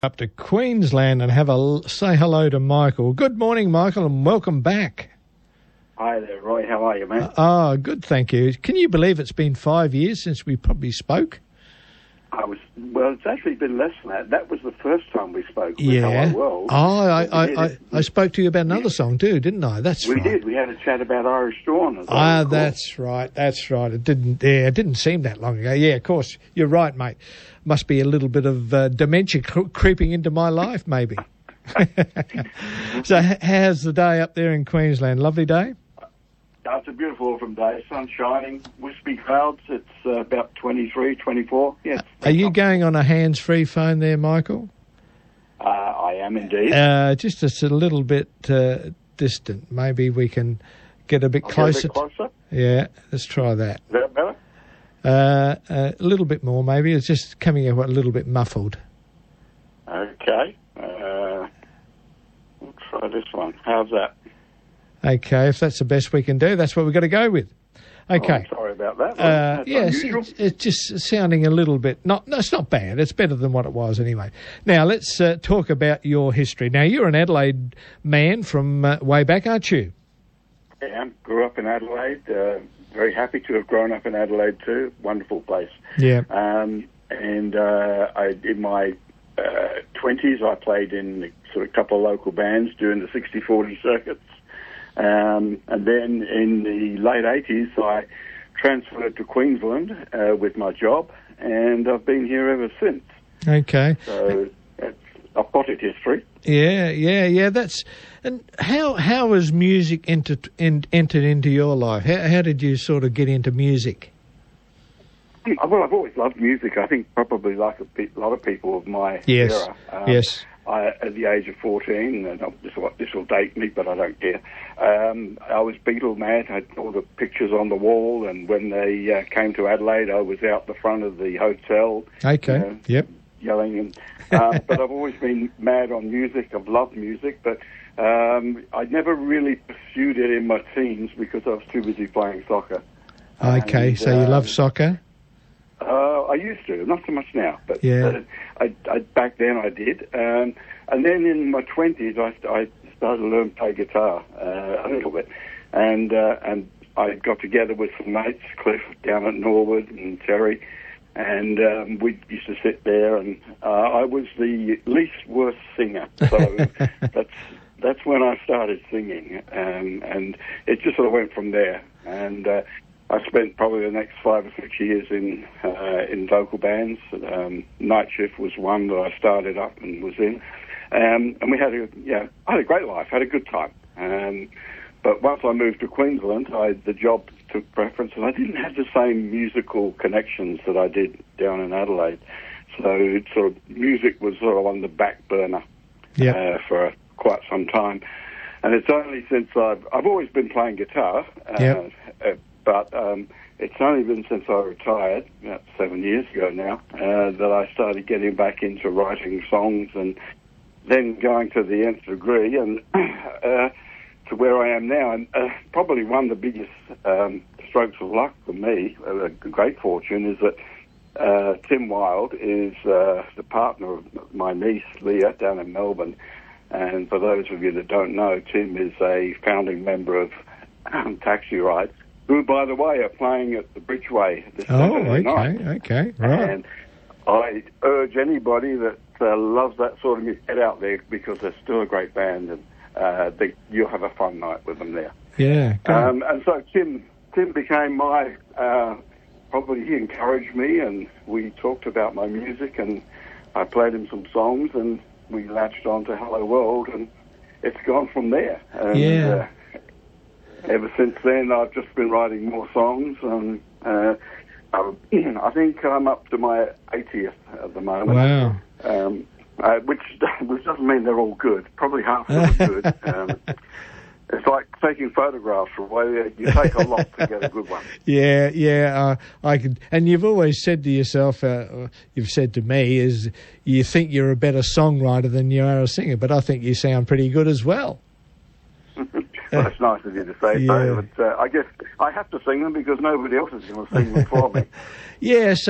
Up to Queensland and say hello to Michael. Good morning, Michael, and welcome back. Hi there, Roy. How are you, mate? Good, thank you. Can you believe it's been 5 years since we probably spoke? Well, it's actually been less than that. That was the first time we spoke with Yeah. Hello World. I spoke to you about another song too, didn't I? We did. We had a chat about Irish Dawn. That's right. It didn't seem that long ago. Yeah, of course. You're right, mate. Must be a little bit of dementia creeping into my life, maybe. So how's the day up there in Queensland? Lovely day? It's a beautiful autumn day. Sun shining, wispy clouds. It's about 23, 24. Yeah. Are you going on a hands-free phone there, Michael? I am indeed. Just a little bit distant. Maybe we can get a bit closer. Get a bit closer? Yeah, let's try that. Is that better? A little bit more, maybe. It's just coming out a little bit muffled. Okay. We'll try this one. How's that? Okay, if that's the best we can do, that's what we've got to go with. Okay. Oh, sorry about that. It's just sounding a little bit... No, it's not bad. It's better than what it was anyway. Now, let's talk about your history. Now, you're an Adelaide man from way back, aren't you? I am. Grew up in Adelaide. Very happy to have grown up in Adelaide too. Wonderful place. Yeah. In my 20s, I played in sort of a couple of local bands doing the 60-40 circuits. And then in the late 80s, I transferred to Queensland with my job, and I've been here ever since. Okay. So I've got it history. Yeah. And how has music entered into your life? How did you sort of get into music? Well, I've always loved music. I think probably like a lot of people of my era. Yes. At the age of 14, and this will date me, but I don't care. I was Beatle mad. I had all the pictures on the wall, and when they came to Adelaide, I was out the front of the hotel. Okay. Yep. Yelling, and but I've always been mad on music. I've loved music, but I never really pursued it in my teens because I was too busy playing soccer. Okay, and, so you love soccer? I used to, not so much now, but yeah. I back then I did. And then in my 20s, I started to learn to play guitar a little bit. And I got together with some mates, Cliff down at Norwood and Terry, and we used to sit there, and I was the least worst singer. So that's when I started singing, and it just sort of went from there. And I spent probably the next 5 or 6 years in local bands. Night Shift was one that I started up and was in, and we had I had a great life, had a good time. But once I moved to Queensland, the job took preference, and I didn't have the same musical connections that I did down in Adelaide. So music was sort of on the back burner for quite some time. And it's only since I've always been playing guitar. But it's only been since I retired, about 7 years ago now, that I started getting back into writing songs, and then going to the nth degree and to where I am now. And probably one of the biggest strokes of luck for me, a great fortune, is that Tim Wilde is the partner of my niece, Leah, down in Melbourne. And for those of you that don't know, Tim is a founding member of Taxi Ride, who, by the way, are playing at the Bridgeway this Saturday night. Okay, right. And I urge anybody that loves that sort of music, get out there, because they're still a great band, and you'll have a fun night with them there. Yeah. And so Tim became my, probably he encouraged me, and we talked about my music, and I played him some songs, and we latched on to Hello World, and it's gone from there. And, ever since then, I've just been writing more songs, and I think I'm up to my 80th at the moment. Wow. Which doesn't mean they're all good. Probably half of them are good. It's like taking photographs from where you take a lot to get a good one. Yeah. I could, and you've always said to yourself, you've said to me, is you think you're a better songwriter than you are a singer, but I think you sound pretty good as well. Well, it's nice of you to say so, but I guess I have to sing them because nobody else is going to sing them for me. Yeah, so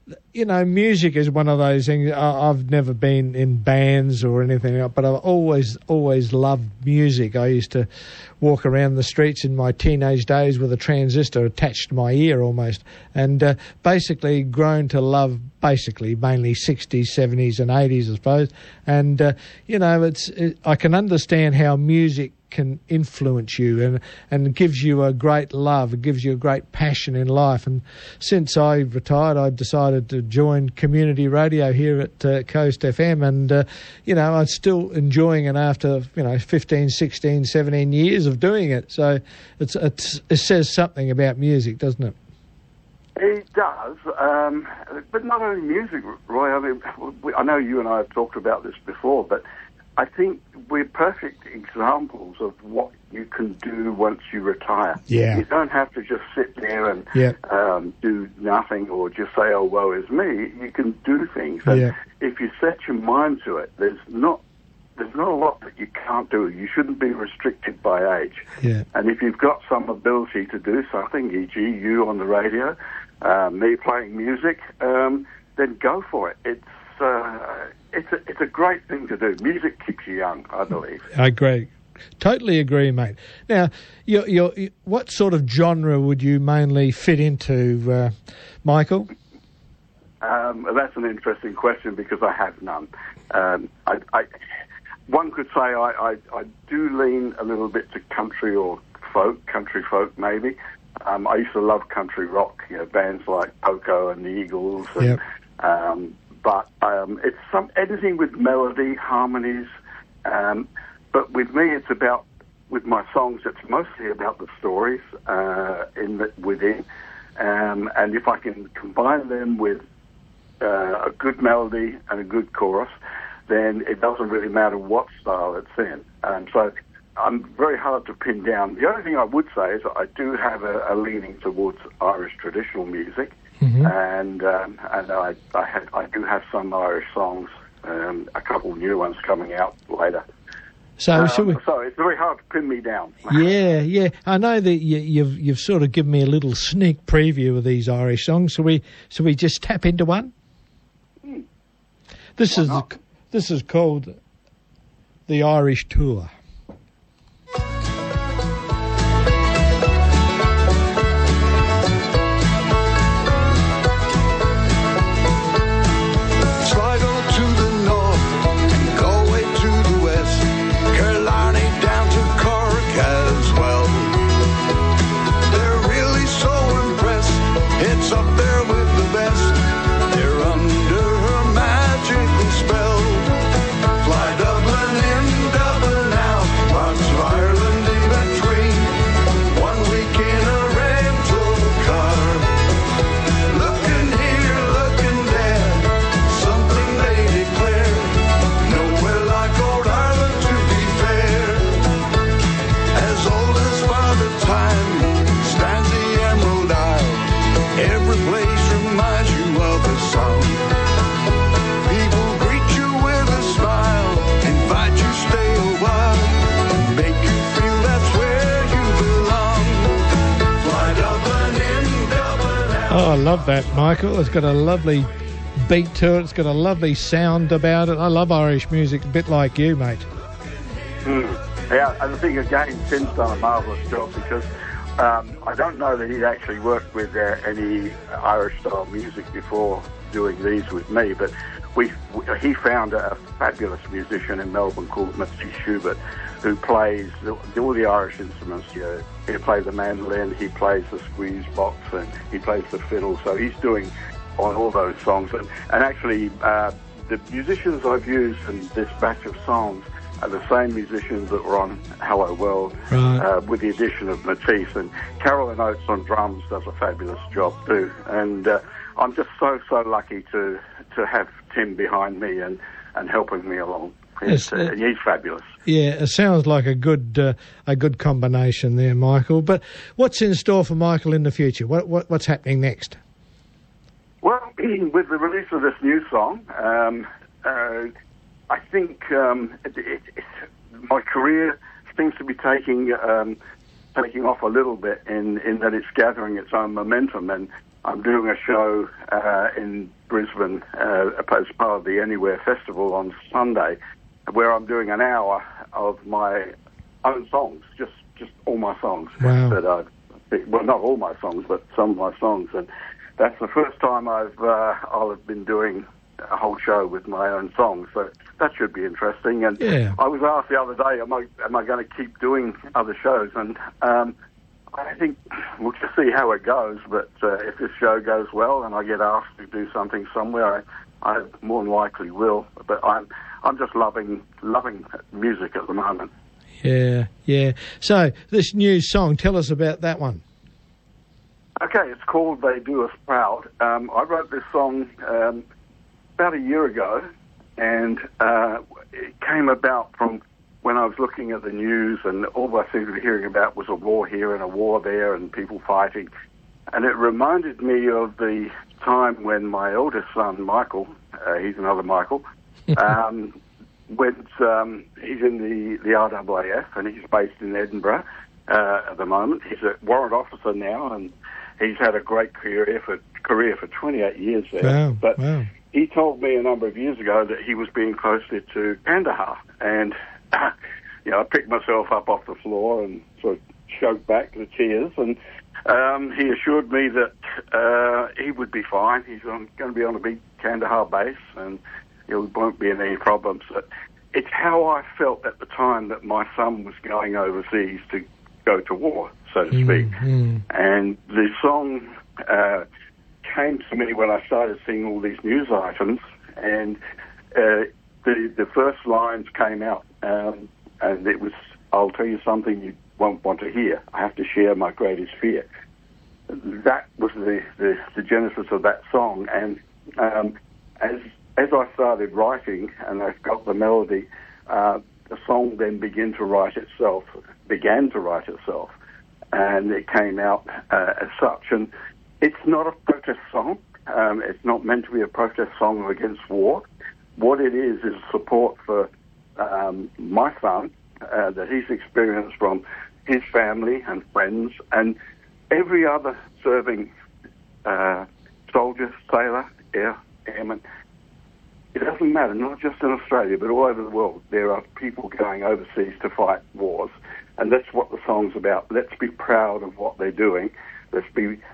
you know, music is one of those things. I've never been in bands or anything else, but I've always loved music. I used to walk around the streets in my teenage days with a transistor attached to my ear almost, and basically grown to love mainly 60s, 70s and 80s, I suppose. And, you know, I can understand how music can influence you and gives you a great love, it gives you a great passion in life. And since I retired, I decided to join community radio here at Coast FM, and you know, I'm still enjoying it after 15, 16, 17 years of doing it. So it says something about music, doesn't it? It does, but not only music, Roy. I mean, I know you and I have talked about this before, but I think we're perfect examples of what you can do once you retire. Yeah. You don't have to just sit there and do nothing or just say, oh, woe is me. You can do things. And if you set your mind to it, there's not a lot that you can't do. You shouldn't be restricted by age. Yeah. And if you've got some ability to do something, e.g. you on the radio, me playing music, then go for it. It's a great thing to do. Music keeps you young, I believe. I agree. Totally agree, mate. Now, what sort of genre would you mainly fit into, Michael? That's an interesting question because I have none. One could say I do lean a little bit to country or country folk maybe. I used to love country rock, bands like Poco and the Eagles. And, but it's anything with melody, harmonies. But with me, with my songs, it's mostly about the stories within. And if I can combine them with a good melody and a good chorus, then it doesn't really matter what style it's in. So I'm very hard to pin down. The only thing I would say is that I do have a leaning towards Irish traditional music. Mm-hmm. And I do have some Irish songs, a couple new ones coming out later. So it's very hard to pin me down. Yeah. I know that you've sort of given me a little sneak preview of these Irish songs. So we just tap into one. This is called the Irish Tour. Oh, I love that, Michael. It's got a lovely beat to it. It's got a lovely sound about it. I love Irish music, a bit like you, mate. Yeah, and I think, again, Tim's done a marvellous job because I don't know that he'd actually worked with any Irish-style music before doing these with me, but he found a fabulous musician in Melbourne called Mitzi Schubert, who plays all the Irish instruments. He plays the mandolin, he plays the squeeze box, and he plays the fiddle. So he's doing on all those songs. And actually, the musicians I've used in this batch of songs are the same musicians that were on Hello World, right, with the addition of Matisse. And Carolyn Oates on drums does a fabulous job too. And I'm just so lucky to have Tim behind me and helping me along. He's fabulous. Yeah, it sounds like a good combination there, Michael. But what's in store for Michael in the future? What's happening next? Well, with the release of this new song, I think my career seems to be taking off a little bit in that it's gathering its own momentum, and I'm doing a show in Brisbane as part of the Anywhere Festival on Sunday, where I'm doing an hour of my own songs, just all my songs. Wow. Well, not all my songs, but some of my songs, and that's the first time I'll have been doing a whole show with my own songs, so that should be interesting. And yeah. I was asked the other day, am I going to keep doing other shows? And I think we'll just see how it goes. But if this show goes well and I get asked to do something somewhere, I more than likely will. But I'm just loving music at the moment. Yeah. So this new song, tell us about that one. Okay, it's called "They Do Us Proud." I wrote this song about a year ago, and it came about from when I was looking at the news, and all I seemed to be hearing about was a war here and a war there and people fighting. And it reminded me of the time when my eldest son, Michael, he's another Michael, he's in the RAAF, and he's based in Edinburgh at the moment. He's a warrant officer now, and he's had a great career for 28 years there. Wow. He told me a number of years ago that he was being posted to Kandahar, and I picked myself up off the floor and sort of choked back the tears, and he assured me that he would be fine. He's going to be on a big Kandahar base, and there won't be any problems. But it's how I felt at the time that my son was going overseas to go to war, so to speak. Mm-hmm. And the song came to me when I started seeing all these news items, and the first lines came out, and it was, "I'll tell you something you won't want to hear. I have to share my greatest fear." That was the genesis of that song, and as I started writing and I got the melody, the song then began to write itself, and it came out as such. And it's not a protest song. It's not meant to be a protest song against war. What it is support for my son that he's experienced from his family and friends and every other serving soldier, sailor, airman. It doesn't matter, not just in Australia, but all over the world. There are people going overseas to fight wars, and that's what the song's about. Let's be proud of what they're doing. Let's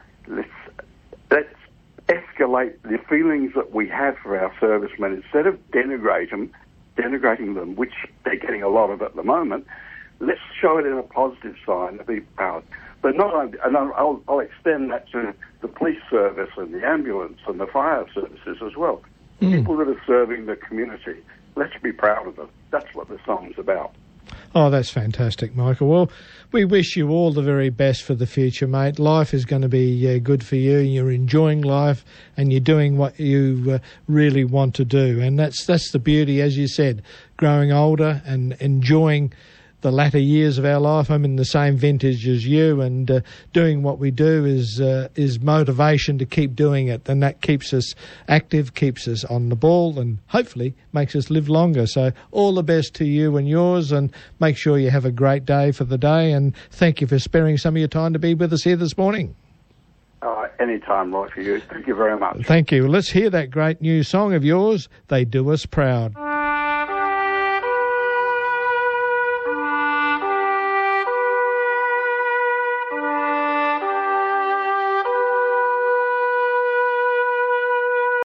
escalate the feelings that we have for our servicemen instead of denigrating them, which they're getting a lot of at the moment. Let's show it in a positive sign to be proud. But not only, and I'll extend that to the police service and the ambulance and the fire services as well. People that are serving the community, let's be proud of them. That's what the song's about. Oh, that's fantastic, Michael. Well, we wish you all the very best for the future, mate. Life is going to be good for you. You're enjoying life and you're doing what you really want to do. And that's the beauty, as you said, growing older and enjoying the latter years of our life. I'm in the same vintage as you, and doing what we do is motivation to keep doing it, and that keeps us active, keeps us on the ball, and hopefully makes us live longer. So all the best to you and yours, and make sure you have a great day for the day, and thank you for sparing some of your time to be with us here this morning. Anytime, right for you. Thank you very much. Thank you. Let's hear that great new song of yours, They Do Us Proud.